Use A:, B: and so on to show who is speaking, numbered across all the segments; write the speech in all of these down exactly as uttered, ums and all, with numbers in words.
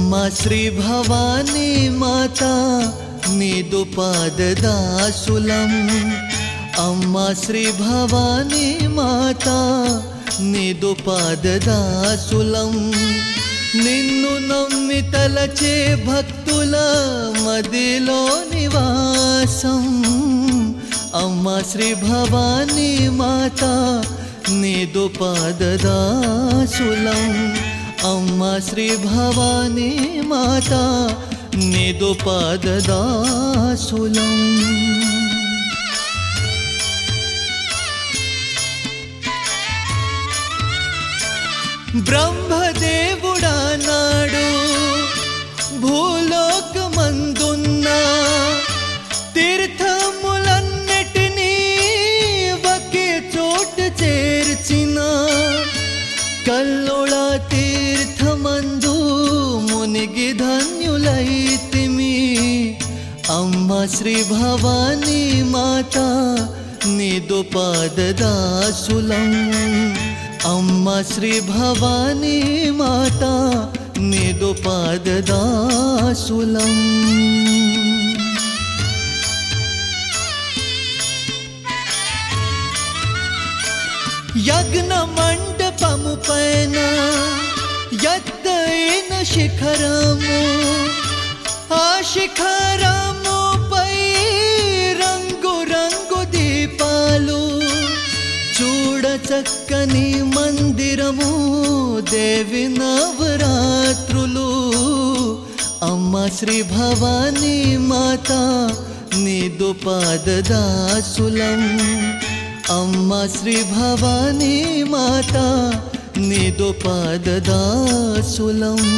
A: अम्मा श्री भवानी माता नीदु पाददासुलम अम्मा श्री भवानी माता नीदु पाददासुलम నిన్ను నమ్మి తలచే భక్తుల మదిలో నివాసం అమ్మా శ్రీ భవానీ మాత నీదు పాదదాసులం అమ్మా శ్రీ భవానీ మాత నీదు పాదదాసులం బ్రహ్మదేవుడా నాడు భూలోకమందున్న తీర్థములన్నిటినీ ఒకే చోట చేర్చిన కల్లోళ తీర్థమందు మునిగి ధన్యులైతిమి అమ్మా శ్రీ భవానీ మాత నీదు పాదదాసులం अम्मा श्री भवानी माता नीदु पाददासुलम यज्ञ मंडपमु पैन यत्तैन शिखरमु आ शिखरमु पै रंगु रंगु दीपालु చూడ చక్కని మందిరము దేవి నవరాత్రులు అమ్మా శ్రీ భవానీ మాత నీదు పాదదాసులం అమ్మా శ్రీ భవానీ మాత నీదు పాదదాసులం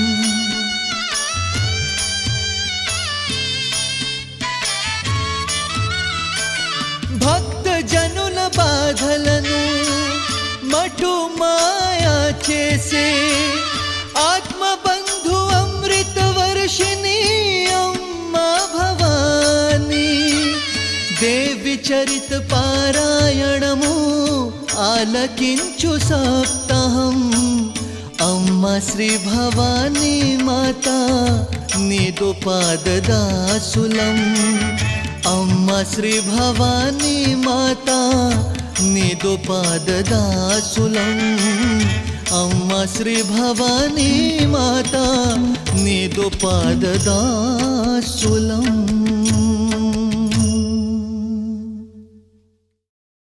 A: భక్త జనుల బాధలను మటు మాయా చేసే ఆత్మబంధు అమృత వర్షిణి అమ్మా భవానీ దేవి చరిత పారాయణము ఆలకించు సప్తాహం అమ్మా శ్రీ భవానీ మాత నీదు పాదదాసులం अम्मा श्री भवानी माता नीदु पाददासुलम अम्मा श्री भवानी माता नीदु पाददासुलम।